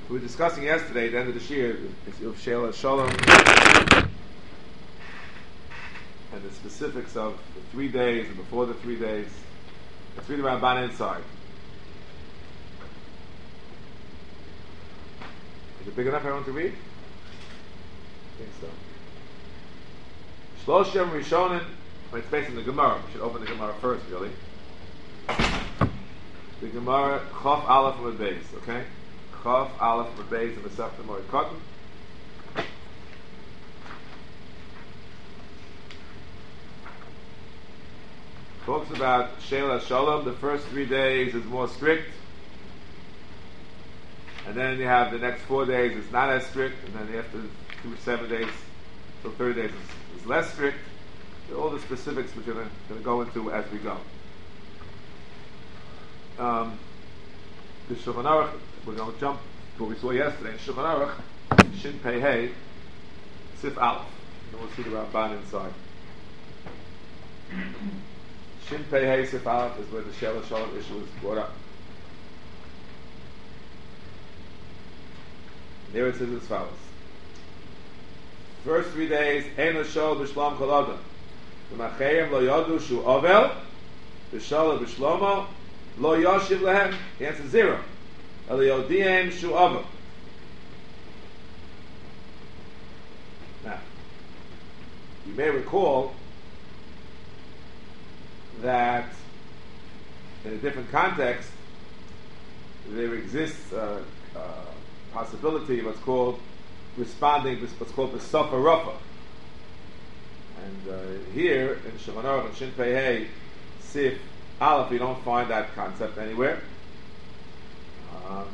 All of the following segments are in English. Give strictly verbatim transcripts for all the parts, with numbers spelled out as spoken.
We were discussing yesterday at the end of the Shir, of Sheila Shalom, and the specifics of the three days and before the three days. Let's read the Ramban inside. Is it big enough for everyone to read? I think so. Shloshim Rishonim, when it's based on the Gemara, we should open the Gemara first, really. The Gemara, Chof Aleph Amud Beis, okay? Chof Aleph Amud Beis in the Masechta Moed Katan. Talks about Sheila Shalom. The first three days is more strict, and then you have the next four days is not as strict, and then after two seven days, so thirty days is, is less strict. All the specifics which we're going to go into as we go. Um, the Shulchan Aruch, we're going to jump to what we saw yesterday. Shulchan Aruch, Shin Pei Hey, Sif Aleph. And we'll see the Ramban inside. Shin Pei Hey Sif Aleph is where the Sheila Shalom issue is brought up. There it says as follows. First three days, Eino Shol B'Shlam Kol Adam. V'machayim lo yodu shu ovel, B'Shol B'Shlomo, lo yoshiv lehem. The answer is zero. El yodiem shu ovel. Now, you may recall that in a different context, there exists a, a possibility of what's called responding, what's called the Sofa Rafa. And uh, here in Shulchan Aruch and Shin Pei Hey Sif Aleph, you don't find that concept anywhere. Um,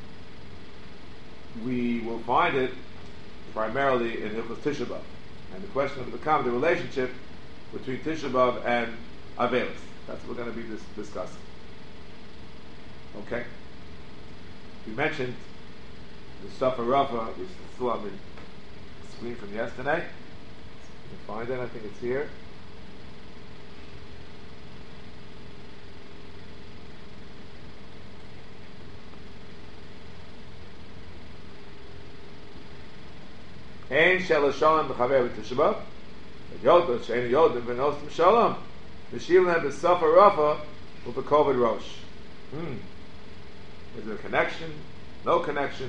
we will find it primarily in Hilchos Tisha B'Av, and the question will become the relationship between Tisha B'Av and Avelis. That's what we're going to be dis- discussing. Okay. We mentioned the Sofa Rafa, which is still on the screen from yesterday. You can find it, I think it's here. Ein shel shalom b'chaver b'Tisha B'Av, yod she'ein yodim v'nostim shalom, v'shilem b'Sofa Rafa u'b'koved rosh. Hmm. Is there a connection? No connection?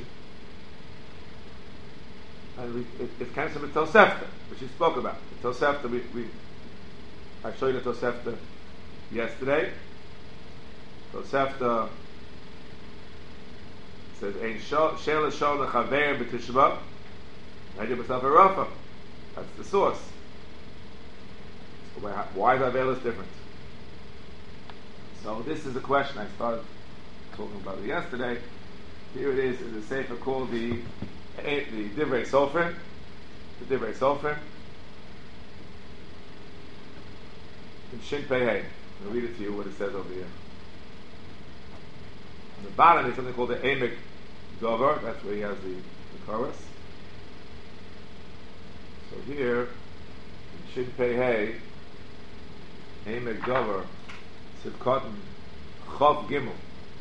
And we, it, it comes from the Tosefta, which we spoke about. The Tosefta, we, we I showed you the Tosefta yesterday. Tosefta says, "Ein sheila shol lechaver b'Tisha B'Av, v'haydi b'Sofa Rafa." That's the source. So why, why is Avelis different? So this is a question I started talking about it yesterday. Here it is in the Sefer called the the Divrei Sofrim, the Divrei Sofrim, in Shin Pei Hey. I'll read it to you what it says over here. On the bottom is something called the Emek Dover. That's where he has the, the chorus. So here in Shin Pei Hey, Emek Dover, Sivkotten Chov Gimel.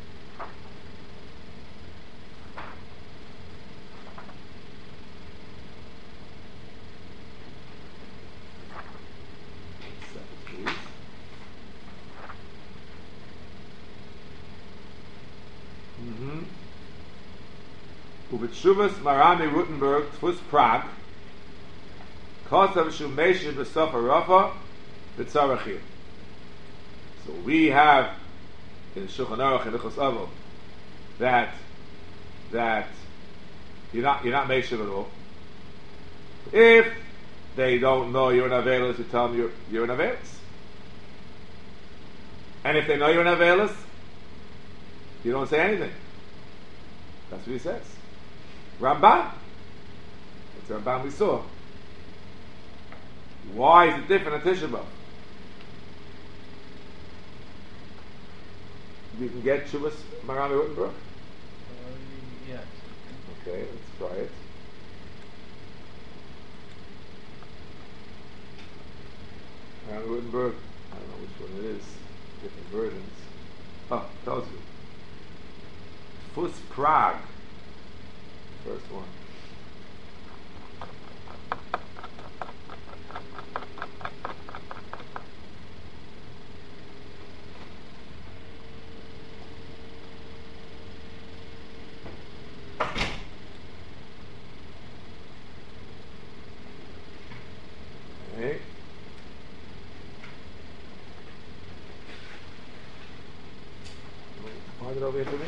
Ubetshuvas Marami Rutenberg Tfus Prague Kosav Shumeshin B'Sofa Rafa B'Tzarachir. So we have in Shulchan Aruch and Hilchos Avos that that you're not you're not Meshiv at all. If they don't know you're an Avelis, you tell them you're you're an Avelis. And if they know you're an Avelis, you don't say anything. That's what he says. Ramban. That's the Ramban we saw. Why is it different at Tisha B'Av? You can get Shuvas Marami Rutenberg? Uh, yes. Okay, let's try it. Marami Rutenberg, I don't know which one it is. Different versions. Oh, tells you. Tfus Prague. First one. Okay. Find it over here for me.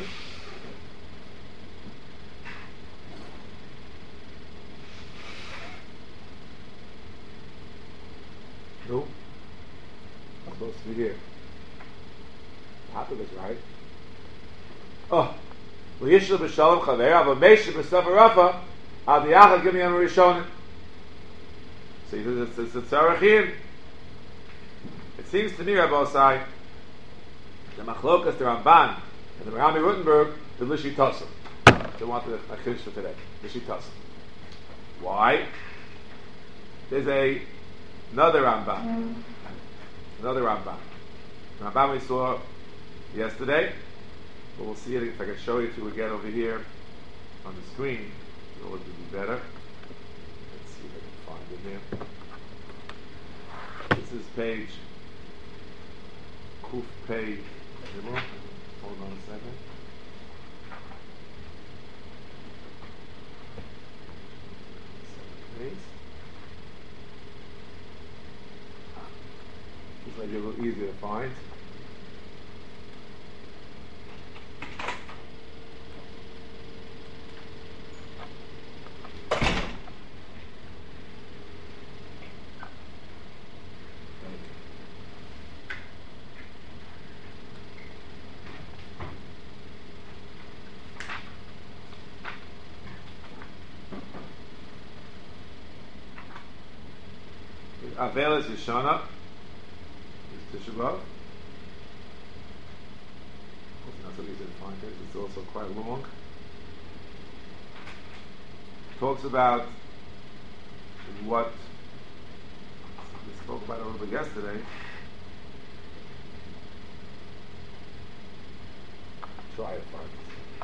No. It's supposed to be here. Half of it's right. Oh. V'yishlu b'shalom chaver, but meishu b'sefer rafa, al diachad give me a rishonim. See, it's, it's, it's a tzarachim. It seems to me, Rabbi Osai, the machlokas, the Ramban, and the Rami Rutenberg, the Lishi Tosim. They wanted a chiddush for today. Lishi Tosim. Why? There's a another Ramban. Another Ramban. The Ramban we saw yesterday, but we'll see it if I can show you to again over here on the screen. It would be better. Let's see if I can find it here. This is page Kuf Pei. Hold on a second. Please. This might be a little easier to find. Avelis Yeshana is Tisha B'Av. It's not so easy to find it. It's also quite long. Talks about what we spoke about a little bit yesterday. Try it first.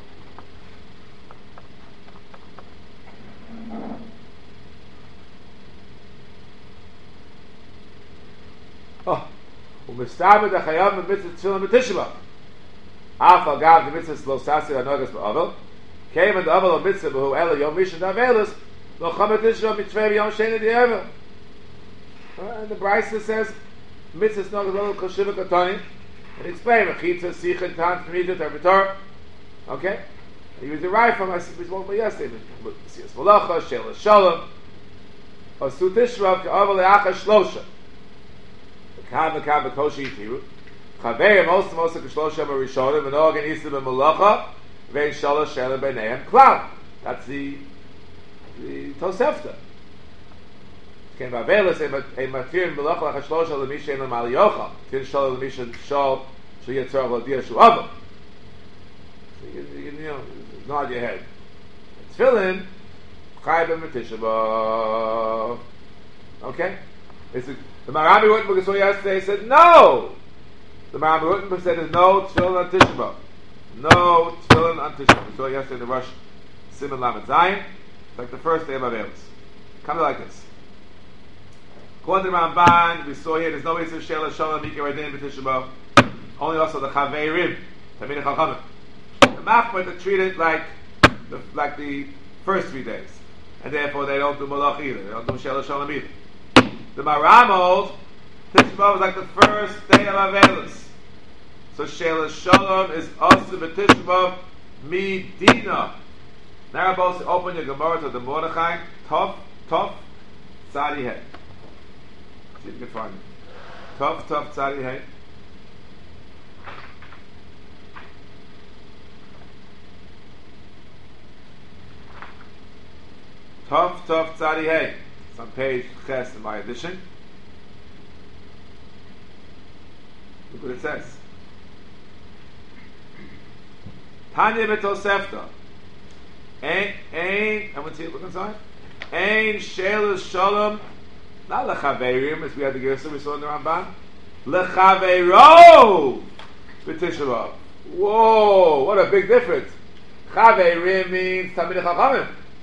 Oh, u'mistabed ha'chayav b'mitzvah tefillin b'Tisha B'Av. Af al gav the mitzvah lo sasi ha'nogas b'avel. Came in the avel of mitzvah b'hu ela yom mishan davelis lo chamet Tisha B'Av mitzvah yom sheni di'evel. And the Brisa says mitzvah nogas lo kol shiva katani. And explain mechitza sicha tan tmidah terbitor. Okay, he was derived from I spoke about yesterday. Siyas malacha shel shalom. Asu Tisha B'Av ka'avel le'acha shlosha. Kav kav koshi tiru. Chaver most most of Shlosha Rishonim and Organ Islam and Malacha vein Shalosh Shela B'neihem Klal. That's the the Tosefta. Can Vavelis a matir Malacha like Shlosha Lemisha and Maliyocha. Tin Shalosh Lemisha Shal Shliyatzar Ladia Shuava. So you you know nod your head. Tefillin Chayim B'Tisha B'Av. Okay, it's a the Marami Rutenberg saw yesterday said no. The Marami Rutenberg said there's no tefillin on Tisha B'Av. No tefillin on Tisha B'Av. We saw yesterday in the Rosh Simon Lamed Zayin. It's like the first day of Avelis. Kind of like this. According to the Ramban, we saw here there's no Yisrael Shela Shalom Mikra Radin B'Tisha B'Av. Only also the Chaveirim, Tamid Chachamim. The Machbar that treat it like the, like the first three days, and therefore they don't do Malach either. They don't do Shela Shalom either. The Maramot, Tisha B'Av is like the first day of Avelis. So Shela Shalom is also B'Tisha B'Av Midina. Now both open your Gemara to the Mordechai. Tov, Tov, Tzadi Hey. See if you can find it. Tov, Tov, Tzadi Hey. Tov, Tov, Tzadi Hey. It's on page Ches in my edition. Look what it says. Tanya B'Tosefta. Ein, ein, I want to see it, look inside. Ein Shelas Shalom, not Lechaveirim, as we had the Gersa we saw in the Ramban. Lechaveiro B'Tisha B'Av. Whoa, what a big difference. Chaveirim means Tamid Chachamim.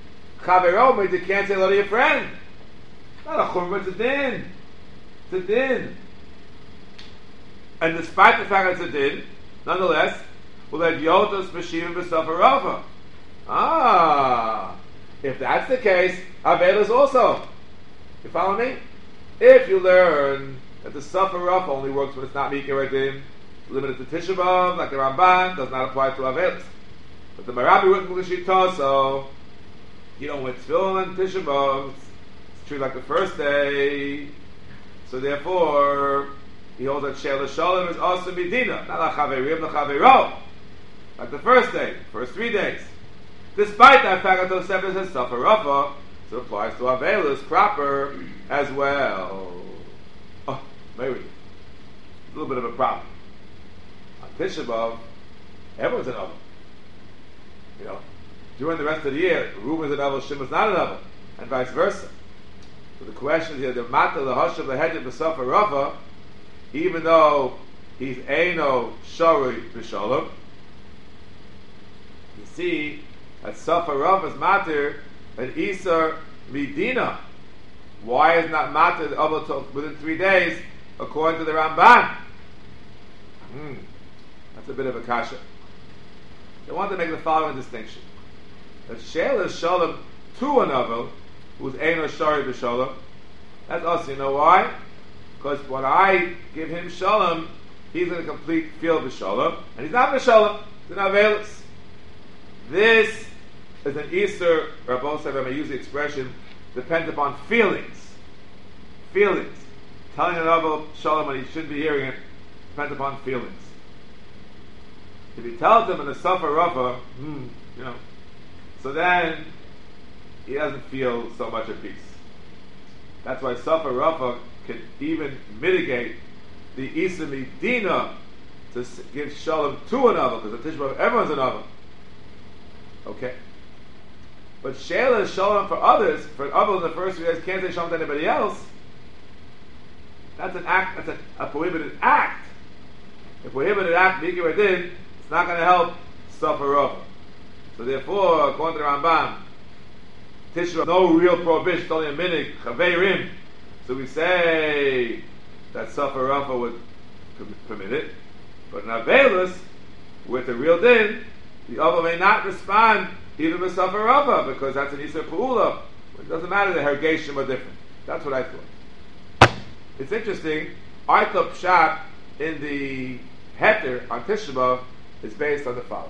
Chavero means you can't say hello to your friend. Not a chumrah, it's a din. It's a din. And despite the fact that it's a din, nonetheless, we'll let yotos b'shivim b'sofer rava. Ah, if that's the case, Avelis also. You follow me? If you learn that the Sofer Rava only works when it's not Mikra Din, limited to Tisha B'Av, like the Ramban, does not apply to Avelis. But the Marabi written L'Shita, so you don't wear tefillin on Tisha B'Av. It's true like the first day. So therefore, he holds that Sheila Shalom is also Medina, not L'Chaverim, L'Chavero. Like the first day, first three days. Despite that fact that Tosefes has Sofer Rava, so it applies to Avelis proper as well. Oh, maybe a little bit of a problem. On Tisha B'Av, everyone's an Avel. You know, during the rest of the year, Reuben's an Avel, Shimon's not an Avel, and vice versa. So the question is here: the Mata, the Hashav, the Hedjah, the Sofer Rava, even though he's Eino Shori B'Shalom, you see that Sofer Rava's Matir and Isar Medina. Why is not Matir the Avel within three days, according to the Ramban? Hmm, that's a bit of a kasha. They want to make the following distinction: that Sheila Shalom to an Avel, who's Eino Shari B'Shalom, that's us. You know why? Because when I give him Shalom, he's going to complete field B'Shalom, and he's not B'Shalom, he's an Avelis. This is an Easter, or both sides, I use the expression, depends upon feelings. Feelings. Telling an Avel Shalom when he shouldn't be hearing it depends upon feelings. If he tells him in the Sofer Rava, hmm, you know, so then he doesn't feel so much at peace. That's why Sofer Rava can even mitigate the Isa Medina to give Shalom to an Avel, because the Tisha B'Av, everyone's an Avel. Okay. But Sheila is Shalom for others, for an Avel in the first few days can't say Shalom to anybody else. That's an act, that's a, a prohibited act. A prohibited act, Mikra Din, it's not going to help Sofer Rava. So therefore, according to the Rambam, Tisha, no real prohibition, it's only a minig, Chaveirim. So we say that Sofer Rava would permit it. But in Avelis, with the real din, the Avel may not respond even with Sofer Rava, because that's an Isser Pa'ula. It doesn't matter, the Hergeshim are different. That's what I thought. It's interesting, I thought Pshat in the Heter on Tisha B'Av is based on the following.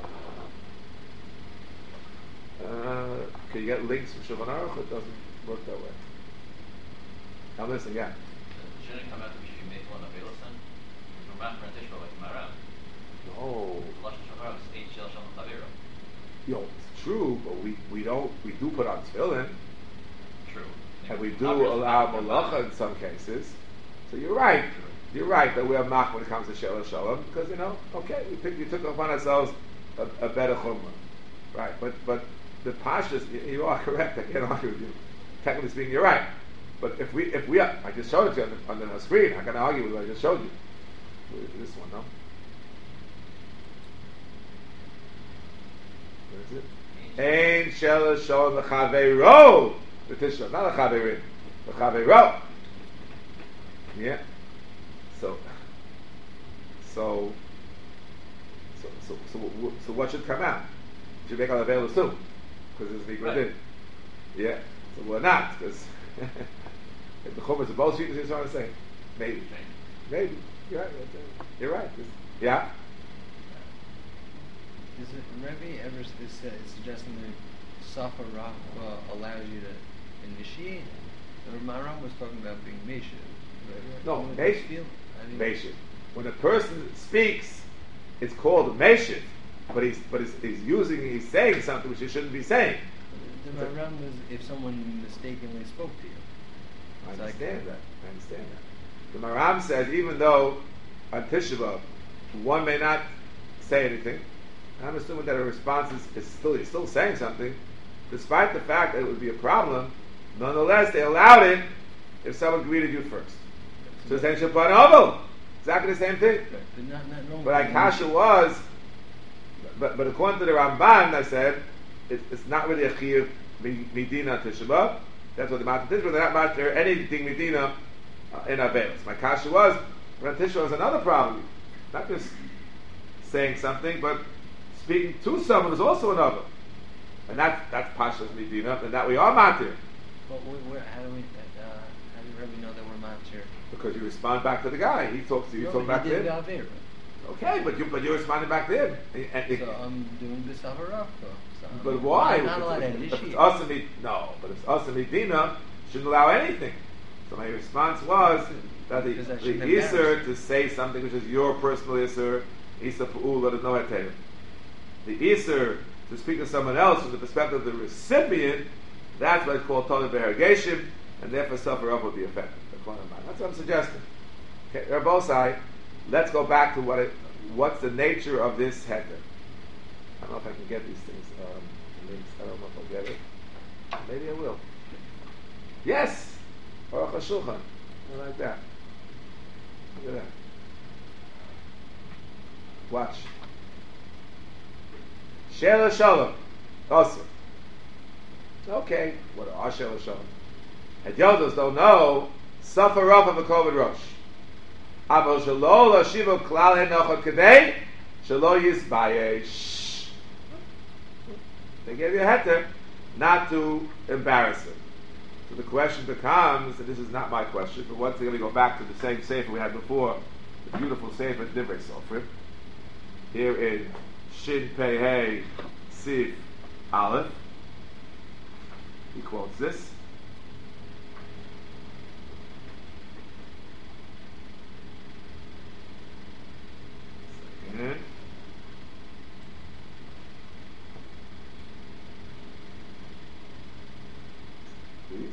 Uh, can you get links from Shulchan Aruch? It doesn't work that way. Now listen, yeah. Shouldn't it come out to be Shemit on Avelis then? We're back for Tisha B'Av like Maran. No. Lashon Shachar, State Shel Shalom Chavero. Yo, it's true, but we, we don't, we do put on tefillin. True. And we do allow malacha in some cases. So you're right. You're right that we have mach when it comes to Sheila Shalom, because, you know, okay, we, pick, we took upon ourselves a, a better chumrah. Right, but but the pashas, you, you are correct. I can't argue with you. Technically speaking, you're right. But if we if we are, I just showed it to you on the, on the screen. How can I argue with what I just showed you? This one, no. Where is it? Ein Sheila Shalom l'chaveiro. The Tisha, not l'chaveirim, l'chaveiro. Yeah. So, so, so, so, so, so what should come out? It should make all available too, because it's Mikra Din. Yeah. So we're not, because if the Chumrah is both sheets, is what I'm saying. Maybe, maybe. You're right. You're right. Yeah. Is it Rebbe ever s- uh, suggesting that Sofer Rava allows you to initiate? The Maram was talking about being Meshiv. Right? No, What Meshiv. feel- I mean- Meshiv. When a person speaks, it's called Meshiv, but he's but he's, he's using he's saying something which he shouldn't be saying. The Maram was if someone mistakenly spoke to you. I It's like- understand that. I understand that. The Maram says even though on Tisha B'Av one may not say anything, I'm assuming that a response is, is still he's still saying something, despite the fact that it would be a problem. Nonetheless, they allowed it if someone greeted you first. So saying Shabbat Oval, exactly the same thing. But not, not normal. But Akasha was, but but according to the Ramban, I said it, it's not really a chiyuv Medina Tisha B'Av. That's what the Matan Tisha B'Av. They're not matter anything Medina uh, in Avelis. My kasha was, Ran Tisha was another problem. Not just saying something, but speaking to someone is also another. And that's, that's Pasha's Medina, and that we are matir. But where, where, how do we, uh, how do you really know that we're matir? Because you respond back to the guy. He talks to you, you no, talk back to him. Avera. Okay, but you but you're responding back to him. And, and, so I'm doing this Avaraka. So but why? I'm not allowed to if initiate. it's us and me, no, but if it's us and Medina, shouldn't allow anything. So my response was that the, that the Isser to say something which is your personal Isser, Isser P'ul, let it know Hatayim. The Isser to speak to someone else from the perspective of the recipient, that's what it's called Tony Behergeshim, and therefore suffer up will be effective. That's what I'm suggesting. Okay, Rabosai, let's go back to what it, what's the nature of this heter. I don't know if I can get these things um, links. I don't know if I'll get it. Maybe I will. Yes, Aruch HaShulchan. I like that. Look at that. Watch. She'el Shalom. Awesome. Okay. What are She'el Shalom? And Yodos don't know. Suffer off of a COVID rush. Avo shelo lo shivo klal henochot kedei shelo yisbayesh. They gave you a heter not to embarrass him. So the question becomes, and this is not my question, but once again we go back to the same sefer we had before, the beautiful sefer Divrei Sofrim, here in Shin Pei Hey Siv Aleph. He quotes this. Second. Please.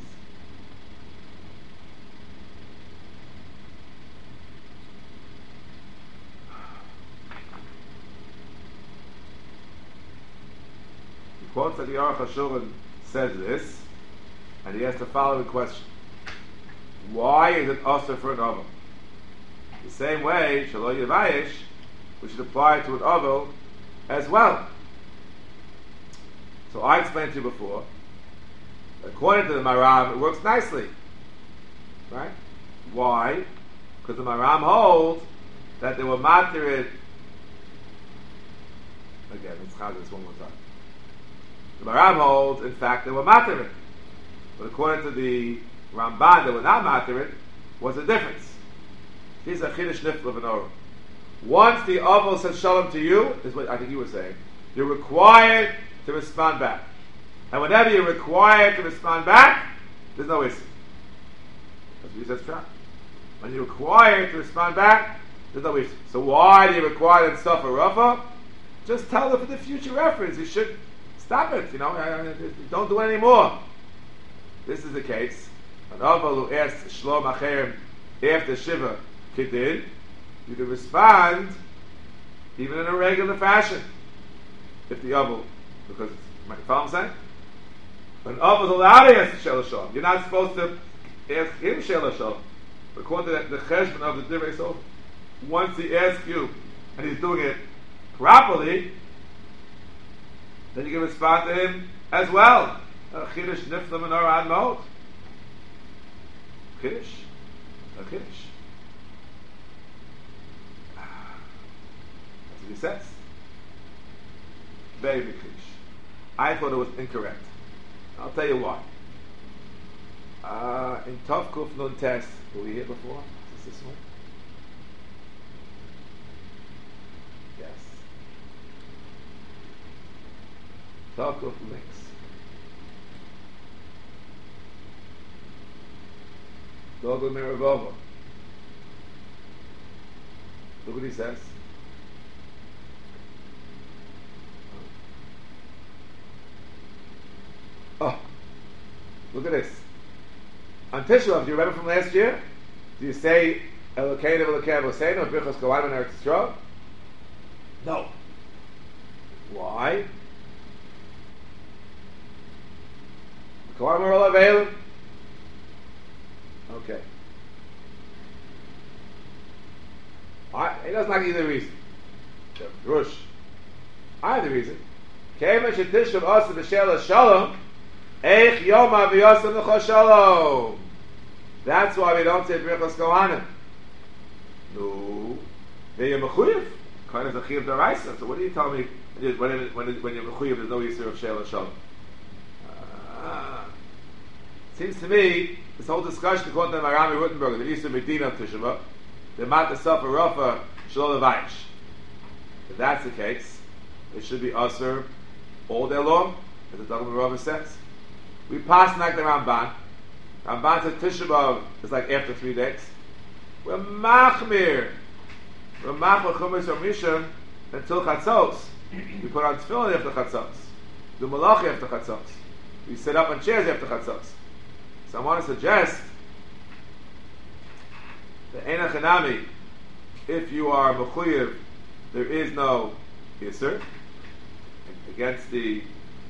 He quotes that the Aruch HaShulchan says this, and he asks the following question: why is it also for an oval? The same way, Shelo Yevayesh, we should apply it to an oval as well. So I explained to you before, according to the Maram, it works nicely. Right? Why? Because the Maram holds that they were matirid. Again, let's have this one more time. The Maram holds, in fact, they were matirid. But according to the Ramban, they were not matirid. What's the difference? Here's a chiddush nifla of an oral. Once the oval says shalom to you, is what I think you were saying, you're required to respond back. And whenever you're required to respond back, there's no issue. That's what he says trap. When you're required to respond back, there's no issue. So why do you require them to suffer rafa? Just tell them for the future reference. You should stop it. You know, don't do it anymore. This is the case. An oval who asks shlom acherim after shiva kidin, you can respond even in a regular fashion if the oval, because it's, you follow what I'm saying? When oval is allowed to ask Shel Shalom, you're not supposed to ask him Shel Shalom. According to the, the cheshbon of the Divrei Sofrim, once he asks you and he's doing it properly, then you can respond to him as well. Chiddush nifla menorah ad ma'od. Chiddush, a chiddush. That's what he says. Very big chiddush. I thought it was incorrect. I'll tell you why. Uh, in Tov Kuf Nun Tes, were we here before? Is this this one? Yes. Tov Kuf links. Dogo Miravova. Look what he says. Oh, look at this. On Tisha B'Av, do you remember from last year? Do you say Elokeinu v'Elokeinu v'Seinu Birchos Golayim and Eretz Yisrael? No. Why? Golayim are all available. Okay. I, he doesn't like either reason. Rush. I have the reason. Kema shetishav asa b'shela shalom. Eich Yoma v'yosem l'cho shalom. That's why we don't say Birchos Kohanim. No. They're Mechuyev. Kind of a Chiyav D'Oraisa. So what do you tell me when, when, when, when you're Mechuyev there's no Yisur of Sheil Shalom? Uh, seems to me, this whole discussion according to Marami Rutenberg, the Yisur Medina of Tisha B'Av, the Mata Safa Rafa Shalom Levayish. If that's the case, it should be Asur all day long, as the Dagmar Rava says. We pass like the Ramban. Ramban says Tisha B'Av is like after three days. We're machmir. We're machmir chumash or mishum until chatzos. We put on tefillin after chatzos. Do malachi after chatzos. We sit up on chairs after chatzos. So I want to suggest that Eina Chanami, if you are mechuyev, there is no Yisur against the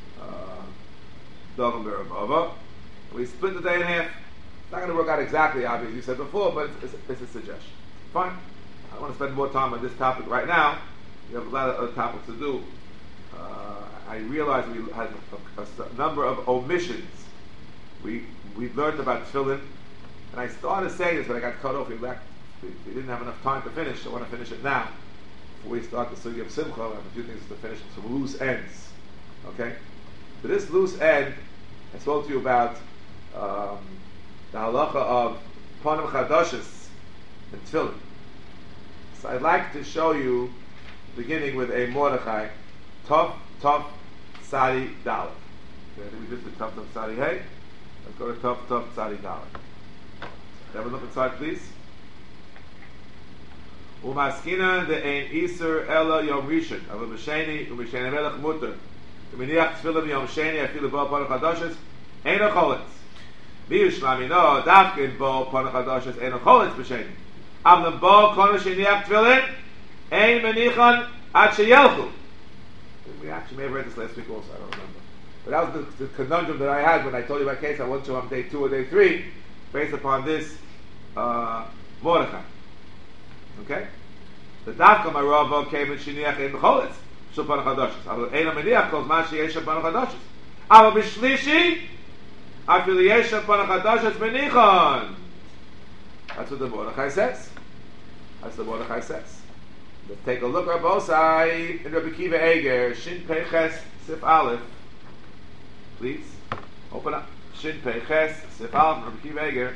Dogam Berabava. We split the day in half. It's not going to work out exactly, obviously, you said before, but it's, it's, it's a suggestion. Fine. I don't want to spend more time on this topic right now. We have a lot of other topics to do. Uh, I realize we had a, a, a number of omissions. We we learned about tefillin, and I started saying this, but I got cut off. We, lacked, we, we didn't have enough time to finish, so I want to finish it now. Before we start the Sugi of Simcha, I have a few things to finish, some loose ends. Okay? So this loose end, I spoke to you about um, the halacha of Panim Chadashis and Tefillin. So I'd like to show you, beginning with a Mordechai, Tov, Tov, Sadi, Dalet. Okay, we did the Tov, Tov, Sadi, Hey. Let's go to Tov, Tov, Sadi, Dalet. Have a look inside, please. Umaskina de ein Isur Ela Yom Rishon, Ava B'Sheni, U'B'Sheni Melech Mutter. Miniach tefillin yom sheni afilu bo panach hadashes ein a cholitz. Biyushmami no dafkin bo panach hadashes ein a cholitz b'sheni. Amlam bo kono sheniach tefillin ein menichan ad sheyelchu. We actually may have read this last week also. I don't remember. But that was the, the conundrum that I had when I told you my case. I wasn't sure on day two or day three, based upon this uh, Mordechai. Okay, the dafka marava came in sheniach ein cholitz. So panach hadashes. Aber eina meniach kol zman sheyesh panach hadashes. Aber b'shlishi, afilu yesh panach hadashes menichon. That's what the Mordechai says. That's what the Mordechai says. Let's take a look at both sides in Rabbi Kiva Eger, Shin Pei Ches Sif Aleph. Please open up Shin Pei Ches Sif Aleph, Rabbi Kiva Eger.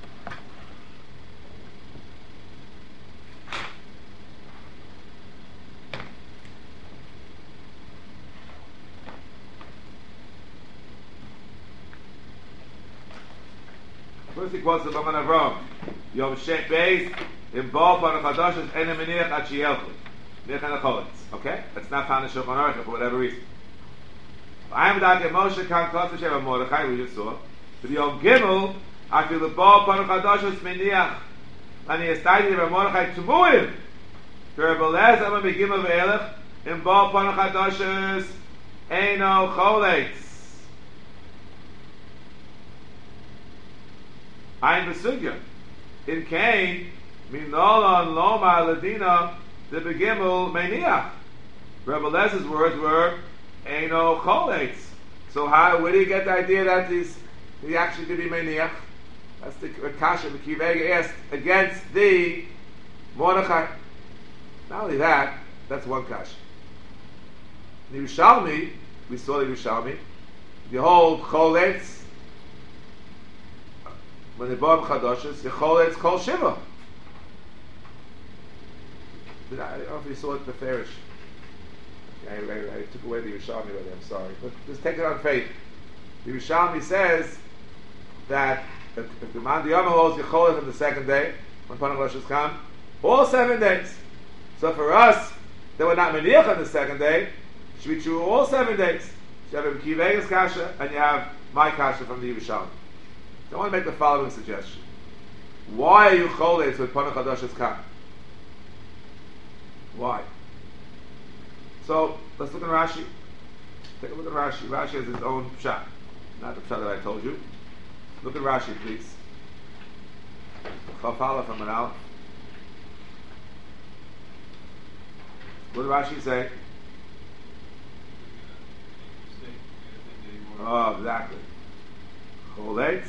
First he quotes the Baman Avram. Yom Shek Beis in Baal Panach Hadashes Enem Meniach Ad Sheyelchu. Meniach and Acholitz. Okay? That's not found in Shulchan Aruch for whatever reason. I am Dak Moshe Kan Kotz Shem Mordechai, we just saw. But Yom Gimel, I feel the Baal Panach Hadashes Meniach. And he is tied to Mordechai Tumuim. For Belez Amma Begimel Ve'elech in Baal Panach Hadashes Eino Cholitz. Ein besugya. In Cain, Minolan Loma Ladina, the Begimel Maniach. Rebbe Lez's words were, Eino Cholitz. So how, where do you get the idea that these, he actually could be Maniach? That's the Kasha Mekivega asked against the Mordechai. Not only that, that's one Kasha. In the Yerushalmi, we saw the Yerushalmi, the whole Cholitz, when they bought Chadashis, the Choletz Kol Shiva. I don't know if you saw it in the Farish. I, I, I took away the Yerushalmi already, I'm sorry. But just take it on faith. The Yerushalmi says that if, if the Man Diyama holds Yecholet on the second day, when Panach Hadashis come, all seven days. So for us, that we're not Meniach on the second day, should be true all seven days. So you have a Kivegas Kasha, and you have my Kasha from the Yerushalmi. So I want to make the following suggestion. Why are you choletz with Panach Hadashis come? Why? So let's look at Rashi. Take a look at Rashi. Rashi has his own pshat, not the pshat that I told you. Look at Rashi, please. Chafala from an Aleph. What did Rashi say? Oh, exactly. Choletz.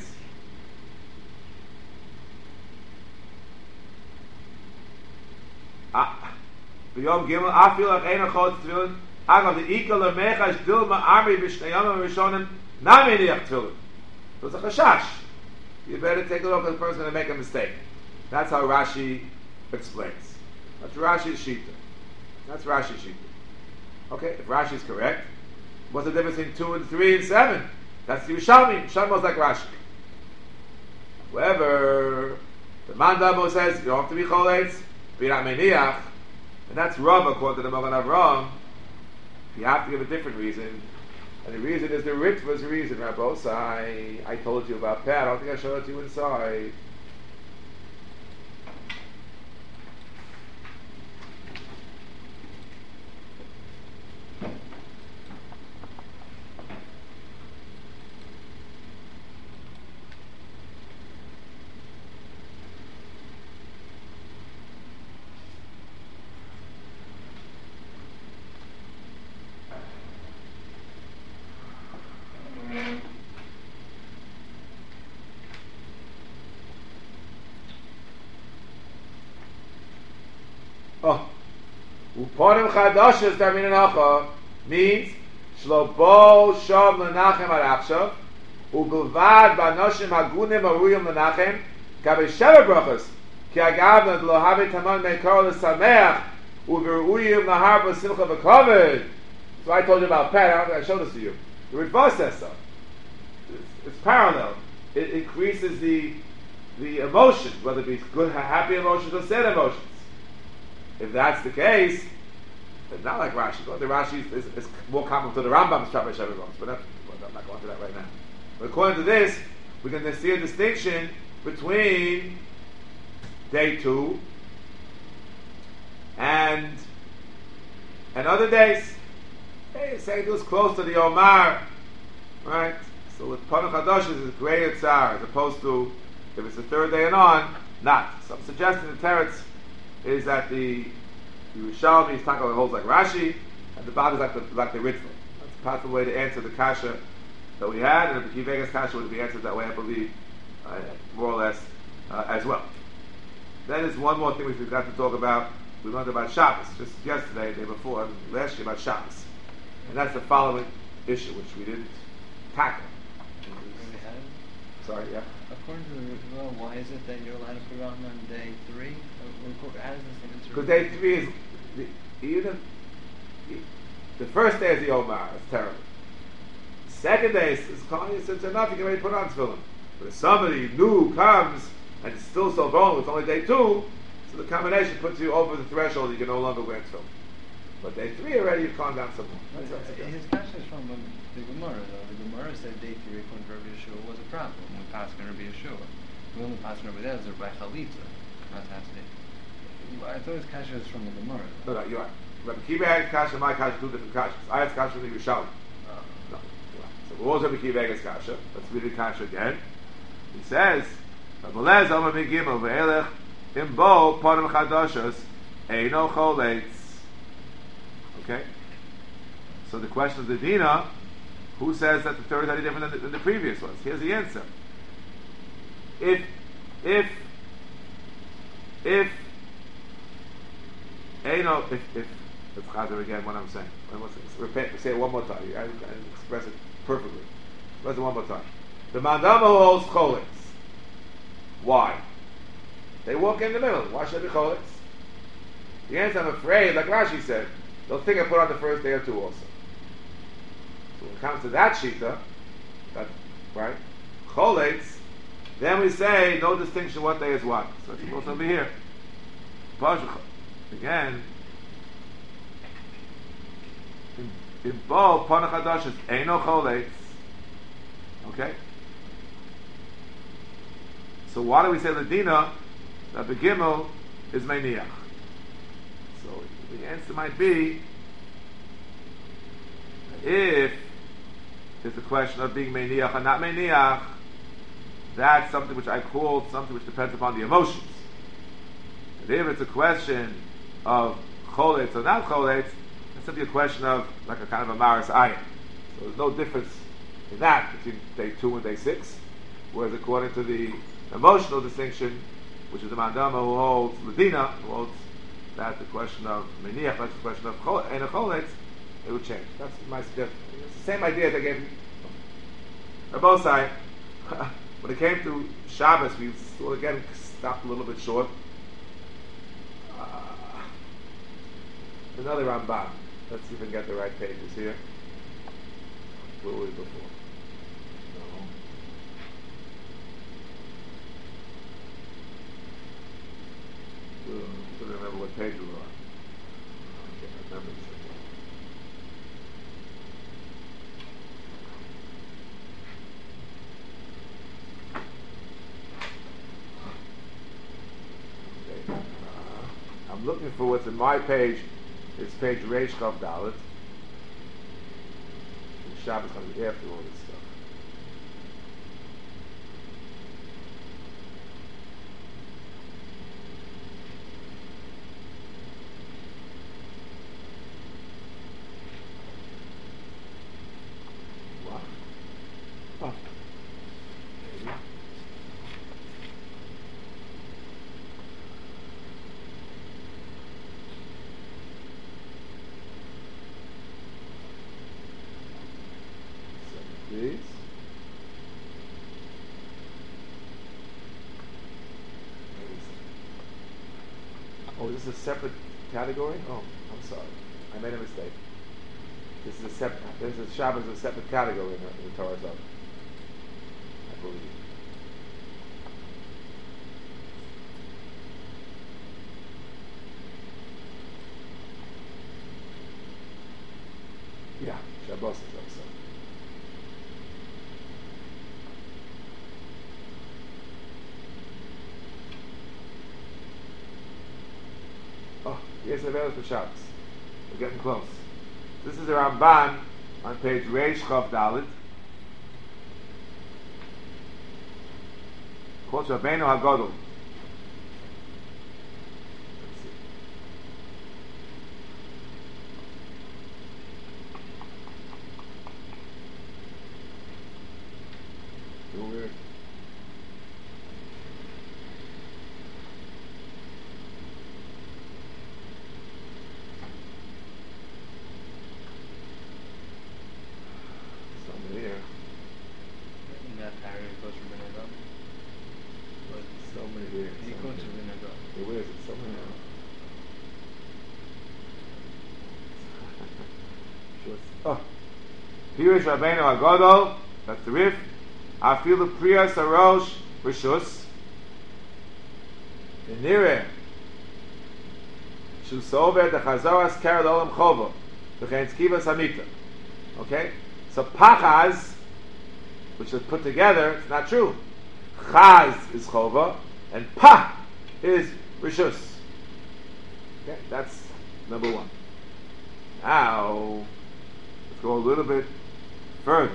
Ah, B'yom Gimel, Afil Ach Eina Choletz Tefillin, Agav, the Ikal Lemecha is Dilma Armi B'Shnayam Rishonim, Nami Niach Tefillin. It was a chashash. You better take a look at the person going to make a mistake. That's how Rashi explains. That's Rashi's Shita. That's Rashi's Shita. Okay, if Rashi is correct, what's the difference between two and three and seven? That's the Yerushalmi. Yerushalmi was like Rashi. However, the Mandamo says you don't have to be choletz, be not meniach, and that's Rav according to the Magen Avraham. You have to give a different reason, and the reason is the Ritva's reason. Rabbos, I I told you about that. I don't think I showed it to you inside. Oh, uponim chadashes darmin anacha means shlo bo shav lenachem arachshav ubelvad banoshim hagunim aruyim lenachem kabe sheva brachos ki agavna lo have taman meikol lesameach uberuyim lahar b'simcha v'kavod. So I told you about Pat. I showed this to you. The Ritva says so. It's, it's parallel. It increases the the emotion, whether it be good, happy emotions or sad emotions. If that's the case, it's not like Rashi. The Rashi is, is, is more common to the Rambam's Shabbat Shabbat Rambam, but I'm not going to that right now. But according to this, we can see a distinction between day two and and other days. Hey, say it was close to the Omar, right? So with Panach Hadash is greater tzar, as opposed to if it's the third day and on, not. So I'm suggesting the teretz is that the Yerushalmi is talking about holds like Rashi, and the Bab is like the like the Ritva. That's a possible way to answer the kasha that we had, and the Kivegas kasha would be answered that way, I believe, uh, more or less uh, as well. Then there's one more thing we forgot to talk about. We learned about Shabbos just yesterday, the day before, and last year about Shabbos, and that's the following issue which we didn't tackle. Sorry, yeah. According to the Ritva, why is it that you're allowed to put it on on day three? How does this answer? Because day three is the, even the first day is the Omar. It's terrible. Second day is, is calling you. It's enough. You can already put on tefillin. But if somebody new comes and it's still so vulnerable, it's only day two. So the combination puts you over the threshold. You can no longer wear tefillin. But day three already, you've calmed down some more. That's uh, his kasha is from um, the Gemara, though. The Gemara said day three, according to Rabbi Yeshua, was a problem. We passed on Rabbi Yeshua. We only passed on Rabbi Elazar by Chalitza, not Hasdei. I thought his kasha was from the Gemara. No, no, you're right. Rabbi Kiva had kasha, and my kasha, two different kashas. I had kasha from the Yerushalmi. Uh, No. So what was Rabbi Kiva's kasha? Let's read the kasha again. He says, "Amalez Amar Migimel ve'elech imbo panim chadashos eino choletz." Okay. So the question of the Dina, who says that the third is any different than the, than the previous ones? Here's the answer. If, if, if, eino, if, if, let's chazer again what I'm saying. Repeat, say it one more time. I, I express it perfectly. Express it one more time. The mandama holds choletz. Why? They walk in the middle. Why should it be choletz? The answer, I'm afraid, like Rashi said, they'll think I put on the first day or two also. So when it comes to that shita, that right, choletz, then we say no distinction what day is what. So it's supposed to be here. Again, in Bo Panach Hadash is Eino choletz. Okay. So why do we say Ladina that the Gimel is Meiniach? So the answer might be if it's a question of being Meiniach or not Meiniach, that's something which I call something which depends upon the emotions. And if it's a question of choletz or not choletz, it's simply a question of like a kind of a maris ayin. So there's no difference in that between day two and day six. Whereas according to the emotional distinction, which is the Mandama who holds Ladina, who holds that the question of Meniach, that's the question of Enocholitz, it would change. That's my suggestion. It's the same idea that I gave Rabosai. When it came to Shabbos, we sort of again stopped a little bit short. Uh, another Ramban. Let's see if we can get the right pages here. Where were we before? No. I don't remember what page we were on. I can't remember this. I'm looking for what's in my page. It's page Reish Chav Dalet. Shabbos comes after all this stuff. Wow. Oh. Maybe. Please. Oh, this is a separate category? Oh, I'm sorry. I made a mistake. This is a separate, this is Shabbos is a separate category in the, in the Torah Zone. I believe. Yeah, Shabbos is also. Oh, here's the Vedas for Shabbos. We're getting close. This is the Ramban on page Reish Chav Dalet. Quotes Rabbeinu HaGadol. Let's see. So weird. Here. In that paragraph, it goes from Benadab. So many here. He So goes many. to Benadab. Hey, where is it? Somewhere now. Oh. Here is Rabbeinu HaGadol. That's the Rif. Afilu Priya Sarosh Rishus. Venire. Shusover the Chazoras Kerel Olam Chovo. V'chein Tzkiva Samita. Okay? So Pachaz, which is put together, it's not true. Chaz is Chova, and Pa is Rishus. Okay, that's number one. Now, let's go a little bit further.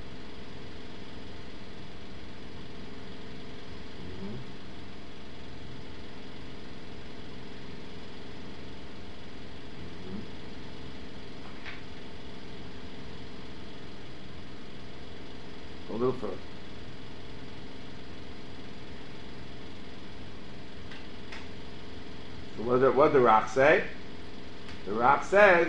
Mm-hmm. A little further. So what did, what did the Rak say? The Rak says,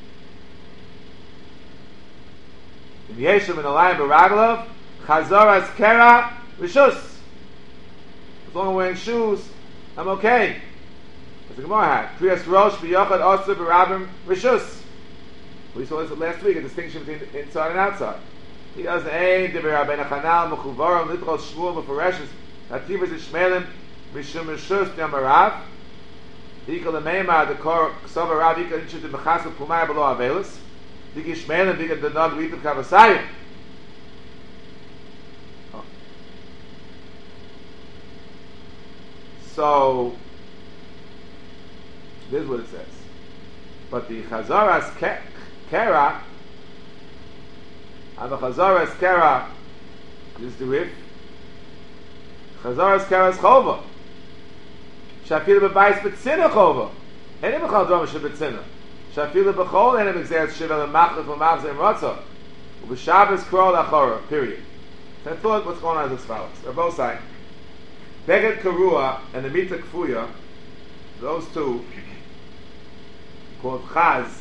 in Yeshem and Alayim Baraglov, Chazor Kera Rishus. As long as I'm wearing shoes, I'm okay. As the Gemara had, Priyas Rosh B'Yochad Osir B'Rabim Rishus. We saw this last week, a distinction between inside and outside. He does ein de Rabbeinu Chanal mechuvaram litchol shmuel meforeshes hativas ishmelim mishum mishus yamarav. Dikol lemeima the kor ksava rav ikar inchut de mechasel pumai below avelis. Dik ishmelim dikar the nog ritu kavasayim. So this is what it says. But the Chazaras Kera. And the Chazaras Kera is the Rif. Chazaras Kera is Chova. Shafil bebayis betzina Chova. Enim b'chal doma shebetzina. Shafil b'chol enim exeres shiva lemachlef lemavzeh imratza. U'b'shabbos krol achora. Period. So I thought what's going on is as follows. They're both saying Beged Karua and the Mita Kfuya, those two, called Chaz,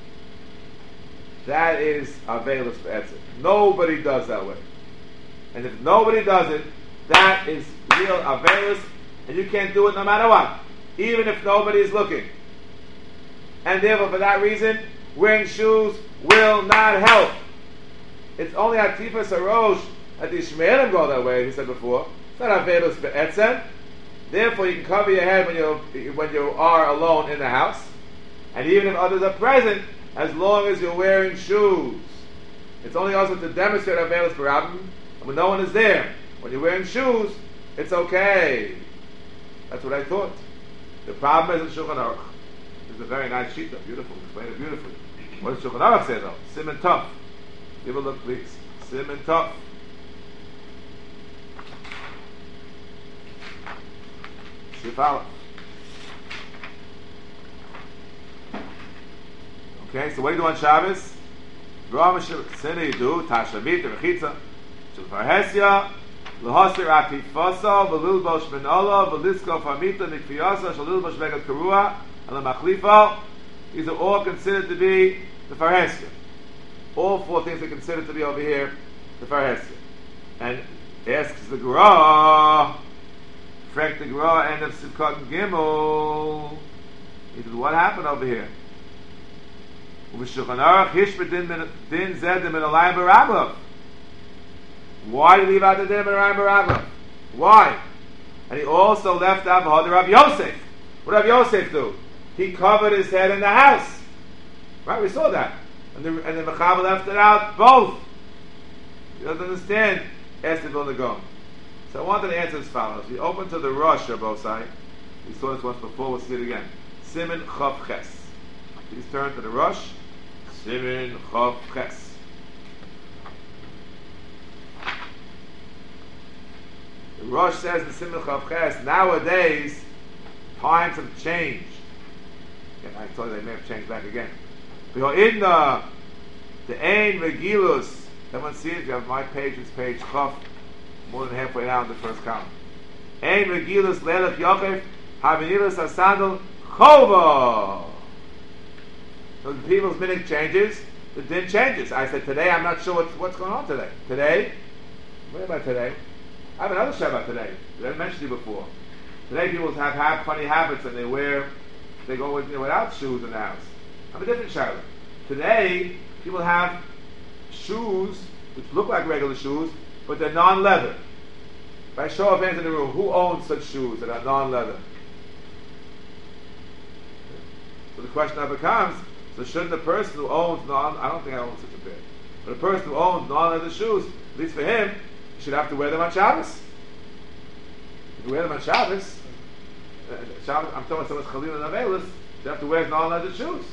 that is Avelis Be'etzim. Nobody does that way. And if nobody does it, that is real Avelis, and you can't do it no matter what, even if nobody is looking. And therefore, for that reason, wearing shoes will not help. It's only Atifas Harosh that the Ishmaelim go that way, he said before. It's not Avelis Be'etzem. Therefore, you can cover your head when you when you are alone in the house, and even if others are present, as long as you're wearing shoes. It's only also to demonstrate Avelis Barabim, and when no one is there, when you're wearing shoes, it's okay. That's what I thought. The problem is in Shulchan Aruch. It's a very nice sheet, beautiful, explain it beautifully. What does Shulchan Aruch say though? Siman Tov. Give a look, please. Siman Tov. Sif Aleph. Okay, so what do you do on Shabbos? Rama Shemini you do Tashamit Rechitza Shulchan Hesya L'Hasir Atifasa V'Lilbosh Menala V'Lisko Famita Mikfiyasa Shalilbosh Begad Karua and L'Machlifa. These are all considered to be the Farhesya. All four things are considered to be over here the Farhesya. And asks the Gra, Frek the Gra, end of Sivkot and Gimel. He says, what happened over here? Why did he leave out the din b'Rayim Baraglav? Why? And he also left out the Rav Yosef. What did Rav Yosef do? He covered his head in the house. Right? We saw that. And the, and the Mechaber left it out both. He doesn't understand. Asked the Vilna Gaon. So I wanted to answer as follows. We open to the Rosh Rabbosai. We saw this once before. We'll see it again. Siman Chav Ches. Please turn to the Rosh. Siman Chav Ches. The Rosh says in Siman Chav Ches, nowadays times have changed. Again, I told you they may have changed back again. In the the Ein Megilus, everyone see it. If you have my page, it's page Chav, more than halfway down the first column. Ein Megilus Leilach Yokef Havinilus Asandal Chova. So the people's minute changes, the din changes. I said today, I'm not sure what's, what's going on today. Today, what about today? I have another Shabbat today. I didn't mention it before. Today people have, have funny habits and they wear, they go with, you know, without shoes in the house. I have a different Shabbat. Today, people have shoes which look like regular shoes, but they're non-leather. By show of hands in the room, who owns such shoes that are non-leather? So the question now becomes, so shouldn't the person who owns non, I don't think I own such a pair, but a person who owns non-leather shoes, at least for him, he should have to wear them on Shabbos. If you wear them on Shabbos, uh, Shabbos I'm talking about someone's Chalil and Avelis, you have to wear non-leather shoes.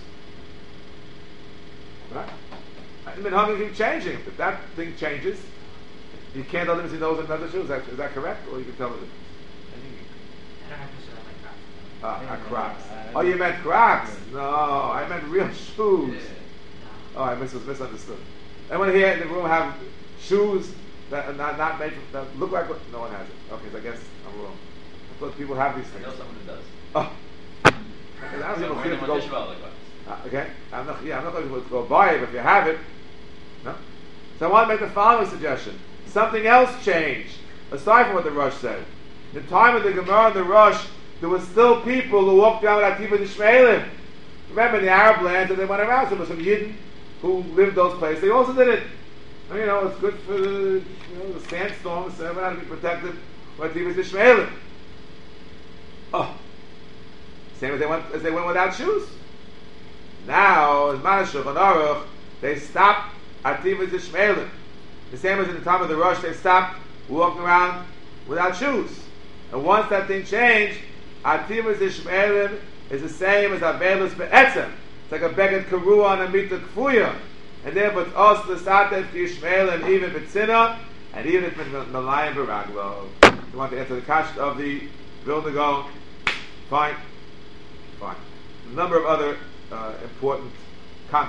Right? I mean, how keep changing? If that thing changes, you can't tell them if he knows another shoes. Is that, is that correct? Or you can tell them? I don't have to say like Crocs. Ah, uh, Crocs. Oh, you meant Crocs? No, I meant real shoes. Yeah. Oh, I mis- was misunderstood. Anyone here in the room have shoes that are not, not made from, that look like what? No one has it. Okay, so I guess I'm wrong. I thought people have these I things. know someone who does. Oh. I don't So even we're feel in to the go. Tishba, like what? Uh, okay, I'm not. Yeah, I'm not going to go buy it, but if you have it, no. So I want to make the following suggestion. Something else changed aside from what the Rosh said. In the time of the Gemara and the Rosh, there were still people who walked around with Ativa D'Shmelim. Remember, in the Arab lands, and they went around. So there were some Yidden who lived those places. They also did it. And, you know, it's good for the, you know, the sandstorms. So everyone had to be protected with Ativa D'Shmelim. Oh, same as they went as they went without shoes. Now, as Manashuk and Aruch, they stopped Ativa D'Shmelim. The same as in the time of the Rosh, they stopped walking around without shoes. And once that thing changed, Ativa D'Shmelim is the same as Avelus Be'etzem. It's like a Beged Karua and a Mita Kfuya. And therefore it's also the Satev D'Shmelim, even B'tzina, and even if it's Malayim Baraglo. You want to answer the question of the Vilna Gaon? Fine. Fine. A number of other uh, important comments.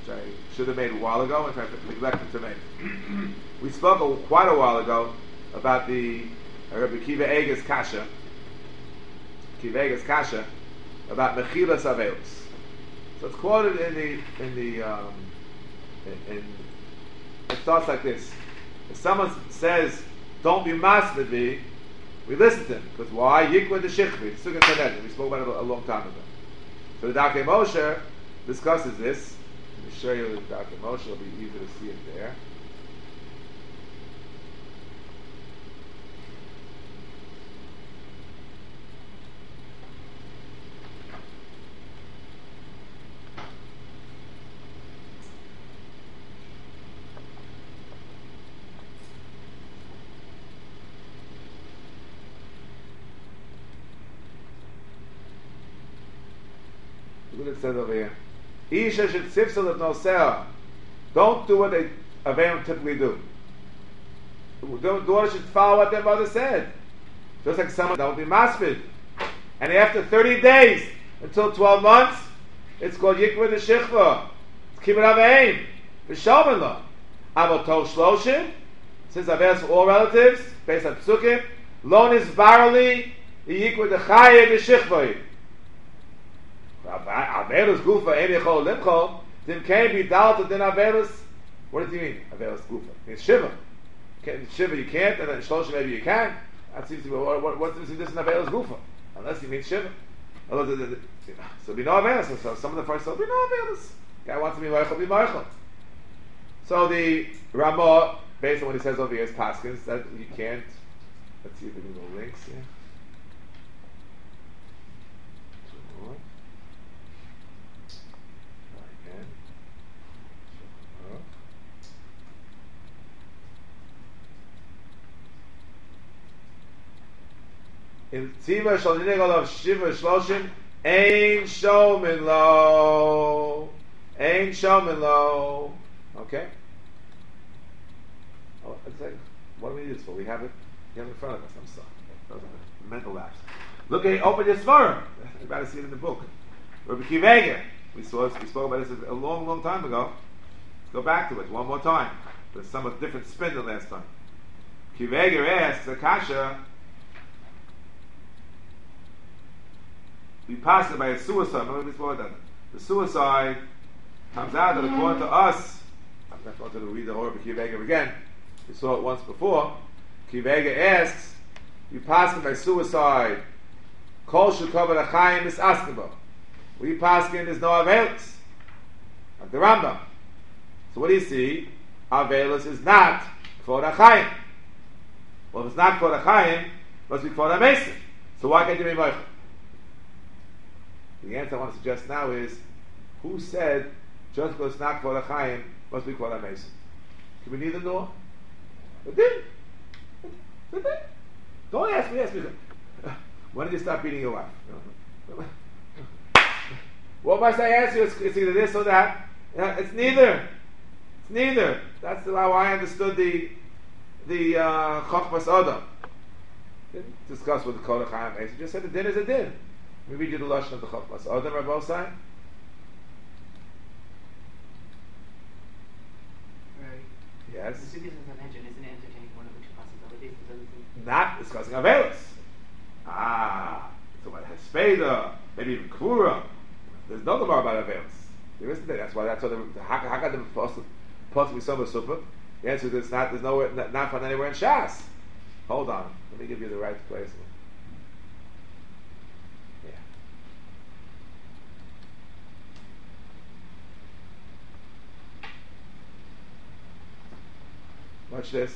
which I should have made a while ago, in fact I neglected to make. We spoke a, quite a while ago about the uh, Rabbi Kiva Eger's Kasha, Kiva Eger's Kasha, about Mechilas Avelos. So it's quoted in the, in the, um, in, in, it starts like this. If someone says, don't be mas with me, we listen to him. Because why? Yikwa the Shichvi, Sukkot Taned. We spoke about it a, a long time ago. So the Darkei Moshe discusses this. Let me show you the Darkei Moshe. It'll be easy to see it there. Look what it says over here. Isha should sifsel of nosea. Don't do what they Aveim typically do. The daughter should follow what their mother said. Just like someone that will be masmid. And after thirty days until twelve months, it's called Yikva the Shichva. It's Kibbut Aveim. V'shalman lo. Avotol Shloshim. Since I've asked for all relatives, based on Psukim, Lon is barely Yikva the Chaya the Shichva. Averus Gufa Ein Yechol Limchol. Then can't be doubted. Then Averus. What does he mean? Averus Gufa. It's Shiva. Shiva you can't, and then Shloshim maybe you can. That seems to be what, what, what's this in Averus Gufa? Unless he means Shiva. So be no Averus. So some of the first say be no Averus. Guy wants to be Meichel, be Meichel. So the Ramah, based on what he says over here, is Paskins that you can't. Let's see if we can go links here. In Tziva shal ninegol of Shiva Shloshim, Ein Shomin Lo. Ein Shomin Lo. Okay? Oh, it's like, what do we need this for? We have it, we have it in front of us. I'm sorry. That was a mental lapse. Look at, open your Svarim. You're about to see it in the book. Rabbi Kiva Eger. We saw we spoke about this a long, long time ago. Let's go back to it one more time. There's somewhat different spin than last time. Kiva Eger asks, Akasha, we pass it by a suicide. Remember this word that the suicide comes out that according to us, I'm not going to read the whole of Kiva Eger again. We saw it once before. Kiva Eger asks, we pass it by suicide. Kol shukavad achayim is asnabo. We pass it, there's no avelis. Like the Rambam. So what do you see? Avelis is not for achayim. Well, if it's not for achayim, it must be for amesim. So why can't you be moichel? The answer I want to suggest now is, who said just because it's not Kvod HaChaim must be Kvod HaMesim? Can we neither nor? It did. It did. Don't ask me, ask me. When did you stop beating your wife? What must I ask you? It's, it's either this or that. It's neither. It's neither. That's how I understood the the uh, Chochmas Adam. Didn't discuss what the Kvod HaChaim is. He just said the din is a din. We read you the lashon of the Chochmas Adam, Rabbi Osai. Right. Yes. The Sukkot as I mentioned isn't entertaining one of the two possibilities. It doesn't seem Not discussing Avelis. Ah, so what Hespeda, maybe even Kura. There's no Gemara about Avelis. There isn't there. That's why that's why the how got them possibly some super. The answer is it's not. There's nowhere not, not found anywhere in Shas. Hold on. Let me give you the right place. Watch this.